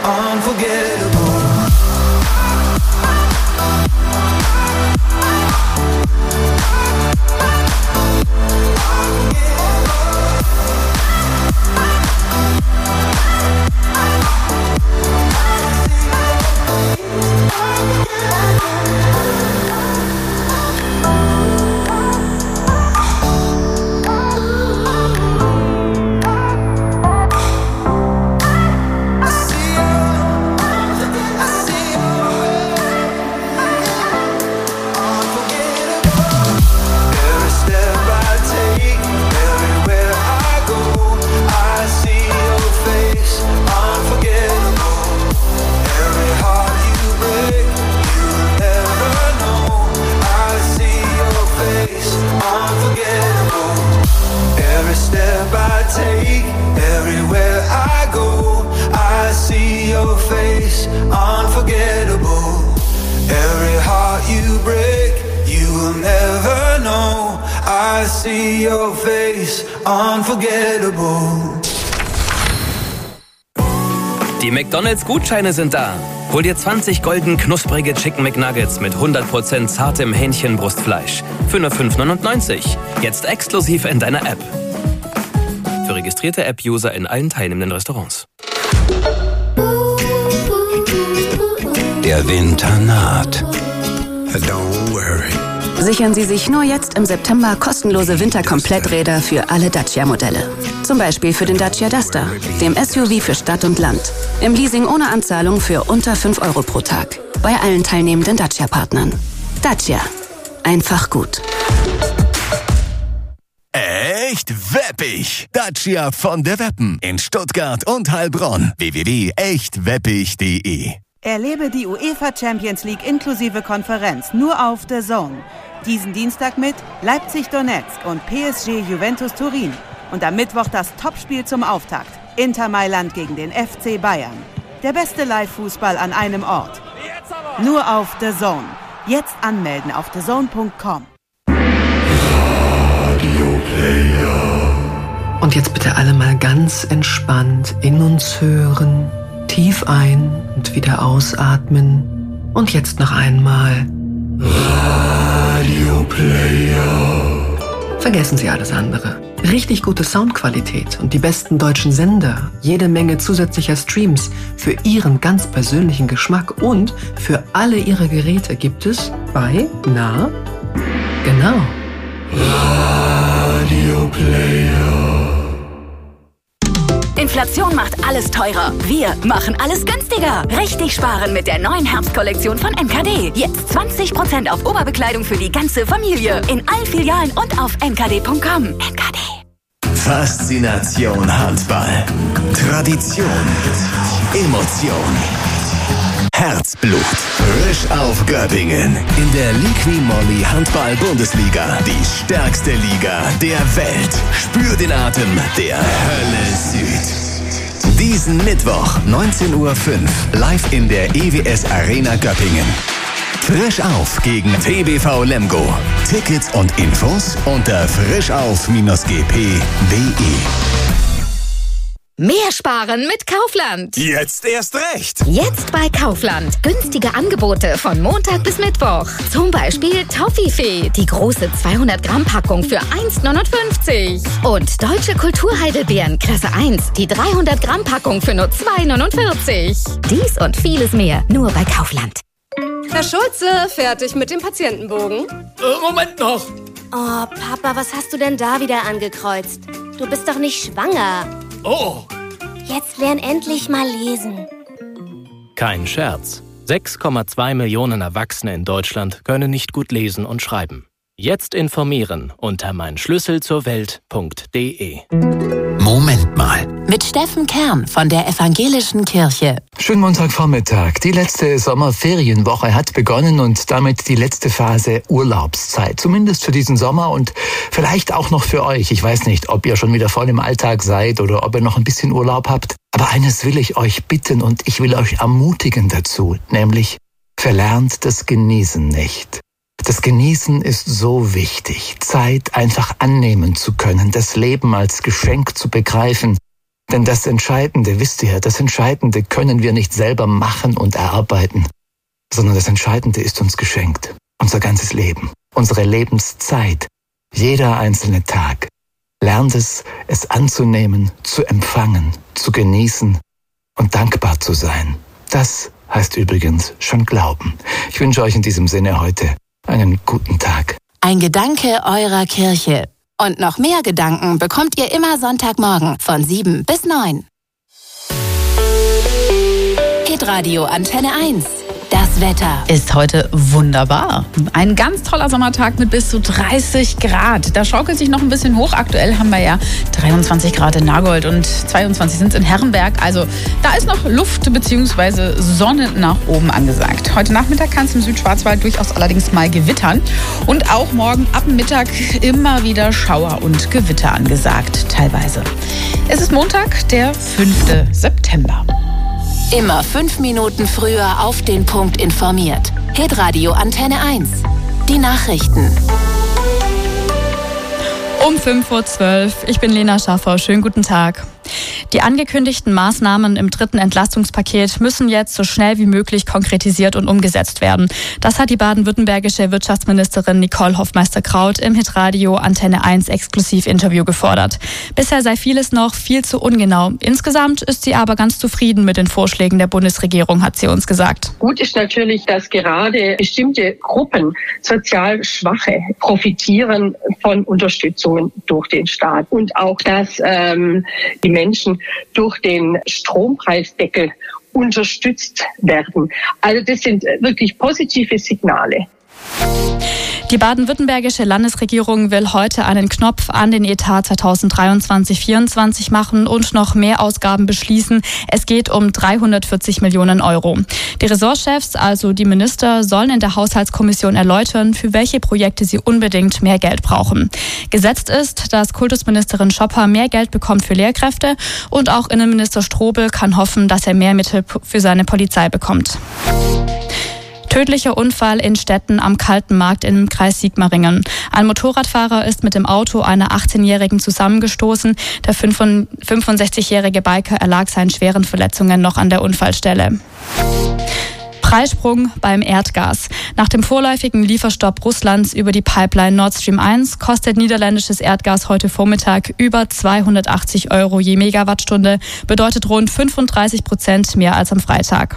unforgettable. Everywhere I go, I see your face, unforgettable. Every heart you break, you will never know. I see your face, unforgettable. Die McDonald's-Gutscheine sind da. Hol dir 20 golden knusprige Chicken McNuggets mit 100% zartem Hähnchenbrustfleisch für nur 5,99. Jetzt exklusiv in deiner App. Für registrierte App-User in allen teilnehmenden Restaurants. Der Winter naht. Don't worry. Sichern Sie sich nur jetzt im September kostenlose Winterkompletträder für alle Dacia-Modelle. Zum Beispiel für den Dacia Duster, dem SUV für Stadt und Land. Im Leasing ohne Anzahlung für unter 5 € pro Tag. Bei allen teilnehmenden Dacia-Partnern. Dacia. Einfach gut. Echt weppig! Dacia von der Weppen in Stuttgart und Heilbronn. www.echtweppig.de. Erlebe die UEFA Champions League inklusive Konferenz nur auf DAZN. Diesen Dienstag mit Leipzig Donetsk und PSG Juventus Turin. Und am Mittwoch das Topspiel zum Auftakt. Inter Mailand gegen den FC Bayern. Der beste Live-Fußball an einem Ort. Nur auf DAZN. Jetzt anmelden auf DAZN.com. Und jetzt bitte alle mal ganz entspannt in uns hören, tief ein und wieder ausatmen. Und jetzt noch einmal Radio Player. Vergessen Sie alles andere. Richtig gute Soundqualität und die besten deutschen Sender, jede Menge zusätzlicher Streams für Ihren ganz persönlichen Geschmack und für alle Ihre Geräte gibt es bei, genau, Radio Player. Inflation macht alles teurer. Wir machen alles günstiger. Richtig sparen mit der neuen Herbstkollektion von NKD. Jetzt 20% auf Oberbekleidung für die ganze Familie. In allen Filialen und auf nkd.com. NKD. Faszination Handball. Tradition. Emotion. Herzblut. Frisch auf Göppingen. In der Liqui-Moly Handball-Bundesliga. Die stärkste Liga der Welt. Spür den Atem der Hölle Süd. Diesen Mittwoch, 19:05 Uhr, live in der EWS Arena Göppingen. Frisch auf gegen TBV Lemgo. Tickets und Infos unter frischauf-gp.de. Mehr sparen mit Kaufland. Jetzt erst recht. Jetzt bei Kaufland. Günstige Angebote von Montag bis Mittwoch. Zum Beispiel Toffifee, die große 200-Gramm-Packung für 1,59. Und Deutsche Kulturheidelbeeren Klasse 1, die 300-Gramm-Packung für nur 2,49. Dies und vieles mehr nur bei Kaufland. Herr Schulze, fertig mit dem Patientenbogen? Moment noch. Oh, Papa, was hast du denn da wieder angekreuzt? Du bist doch nicht schwanger. Oh. Jetzt lern endlich mal lesen. Kein Scherz. 6,2 Millionen Erwachsene in Deutschland können nicht gut lesen und schreiben. Jetzt informieren unter meinschlüsselzurwelt.de. Moment mal. Mit Steffen Kern von der Evangelischen Kirche. Schönen Montagvormittag. Die letzte Sommerferienwoche hat begonnen und damit die letzte Phase Urlaubszeit. Zumindest für diesen Sommer und vielleicht auch noch für euch. Ich weiß nicht, ob ihr schon wieder voll im Alltag seid oder ob ihr noch ein bisschen Urlaub habt. Aber eines will ich euch bitten und ich will euch ermutigen dazu, nämlich verlernt das Genießen nicht. Das Genießen ist so wichtig, Zeit einfach annehmen zu können, das Leben als Geschenk zu begreifen. Denn das Entscheidende, wisst ihr, das Entscheidende können wir nicht selber machen und erarbeiten, sondern das Entscheidende ist uns geschenkt. Unser ganzes Leben, unsere Lebenszeit, jeder einzelne Tag. Lernt es anzunehmen, zu empfangen, zu genießen und dankbar zu sein. Das heißt übrigens schon Glauben. Ich wünsche euch in diesem Sinne heute einen guten Tag. Ein Gedanke eurer Kirche. Und noch mehr Gedanken bekommt ihr immer Sonntagmorgen von 7 bis 9. Hitradio Antenne 1. Das Wetter ist heute wunderbar. Ein ganz toller Sommertag mit bis zu 30 Grad. Da schaukelt sich noch ein bisschen hoch. Aktuell haben wir ja 23 Grad in Nagold und 22 sind es in Herrenberg. Also da ist noch Luft bzw. Sonne nach oben angesagt. Heute Nachmittag kann es im Südschwarzwald durchaus allerdings mal gewittern. Und auch morgen ab Mittag immer wieder Schauer und Gewitter angesagt, teilweise. Es ist Montag, der 5. September. Immer 5 Minuten früher auf den Punkt informiert. Hitradio Antenne 1. Die Nachrichten. Um 5:12 Uhr. Ich bin Lena Schaffer. Schönen guten Tag. Die angekündigten Maßnahmen im 3. Entlastungspaket müssen jetzt so schnell wie möglich konkretisiert und umgesetzt werden. Das hat die baden-württembergische Wirtschaftsministerin Nicole Hofmeister-Kraut im Hitradio Antenne 1 Exklusiv-Interview gefordert. Bisher sei vieles noch viel zu ungenau. Insgesamt ist sie aber ganz zufrieden mit den Vorschlägen der Bundesregierung, hat sie uns gesagt. Gut ist natürlich, dass gerade bestimmte Gruppen, sozial Schwache, profitieren von Unterstützungen durch den Staat. Und auch, dass die Menschen durch den Strompreisdeckel unterstützt werden. Also das sind wirklich positive Signale. Die baden-württembergische Landesregierung will heute einen Knopf an den Etat 2023/24 machen und noch mehr Ausgaben beschließen. Es geht um 340 Millionen Euro. Die Ressortchefs, also die Minister, sollen in der Haushaltskommission erläutern, für welche Projekte sie unbedingt mehr Geld brauchen. Gesetzt ist, dass Kultusministerin Schopper mehr Geld bekommt für Lehrkräfte und auch Innenminister Strobel kann hoffen, dass er mehr Mittel für seine Polizei bekommt. Tödlicher Unfall in Stetten am Kaltenmarkt im Kreis Sigmaringen. Ein Motorradfahrer ist mit dem Auto einer 18-Jährigen zusammengestoßen. Der 65-jährige Biker erlag seinen schweren Verletzungen noch an der Unfallstelle. Preissprung beim Erdgas. Nach dem vorläufigen Lieferstopp Russlands über die Pipeline Nord Stream 1 kostet niederländisches Erdgas heute Vormittag über 280 Euro je Megawattstunde, bedeutet rund 35% mehr als am Freitag.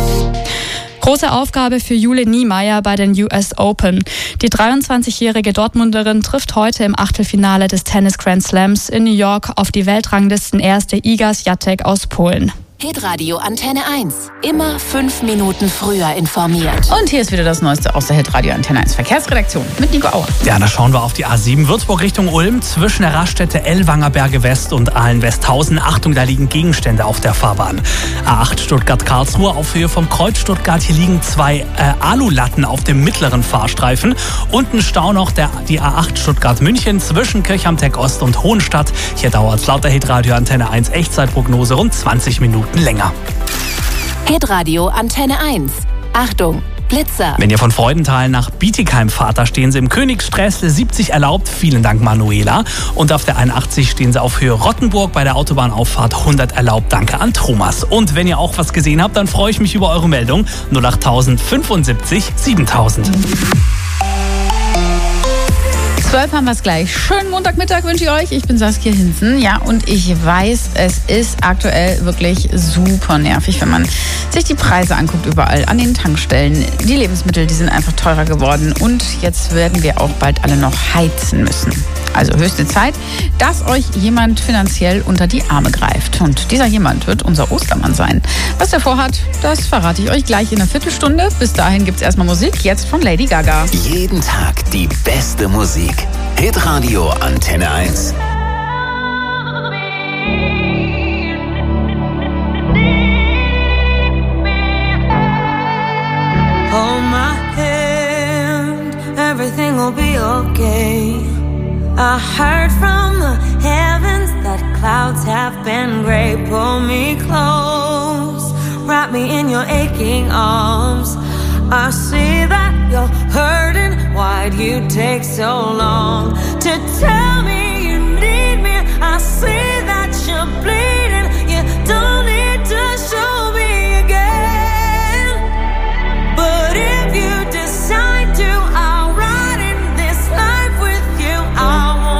Große Aufgabe für Jule Niemeyer bei den US Open. Die 23-jährige Dortmunderin trifft heute im Achtelfinale des Tennis Grand Slams in New York auf die Weltranglistenerste Iga Świątek aus Polen. Hitradio Antenne 1. Immer 5 Minuten früher informiert. Und hier ist wieder das Neueste aus der Hitradio Antenne 1 Verkehrsredaktion mit Nico Auer. Ja, da schauen wir auf die A7 Würzburg Richtung Ulm zwischen der Raststätte Ellwangerberge West und Ahlen-Westhausen. Achtung, da liegen Gegenstände auf der Fahrbahn. A8 Stuttgart-Karlsruhe auf Höhe vom Kreuz Stuttgart. Hier liegen 2 Alulatten auf dem mittleren Fahrstreifen. Und ein Stau noch die A8 Stuttgart-München zwischen Kirchhamteck Ost und Hohenstadt. Hier dauert es laut der Hitradio Antenne 1 Echtzeitprognose rund 20 Minuten länger. Hitradio Antenne 1. Achtung, Blitzer. Wenn ihr von Freudenthal nach Bietigheim fahrt, da stehen sie im Königssträßle 70 erlaubt. Vielen Dank, Manuela. Und auf der 81 stehen sie auf Höhe Rottenburg bei der Autobahnauffahrt 100 erlaubt. Danke an Thomas. Und wenn ihr auch was gesehen habt, dann freue ich mich über eure Meldung. 08000 75 7000. 12 haben wir es gleich. Schönen Montagmittag wünsche ich euch. Ich bin Saskia Hinzen. Ja, und ich weiß, es ist aktuell wirklich super nervig, wenn man sich die Preise anguckt überall an den Tankstellen. Die Lebensmittel, die sind einfach teurer geworden. Und jetzt werden wir auch bald alle noch heizen müssen. Also höchste Zeit, dass euch jemand finanziell unter die Arme greift. Und dieser jemand wird unser Ostermann sein. Was er vorhat, das verrate ich euch gleich in einer Viertelstunde. Bis dahin gibt es erstmal Musik, jetzt von Lady Gaga. Jeden Tag die beste Musik. Hitradio Antenne 1. Hold my hand, everything will be okay. I heard from the heavens that clouds have been gray. Pull me close, wrap me in your aching arms. I see that you're hurting. Why'd you take so long to tell me you need me? I see that you're bleeding. Don't need to show me